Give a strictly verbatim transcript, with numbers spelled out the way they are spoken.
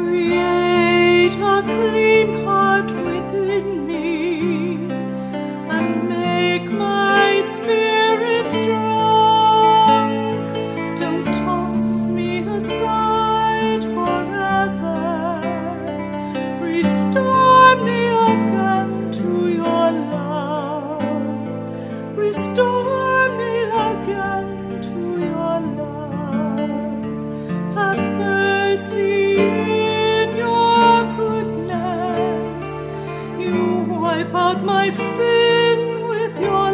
Create a clean heart within me, and make my spirit strong. Don't toss me aside forever. Restore me again to your love. Restore me again to your love. Have mercy in your goodness. You wipe out my sin with your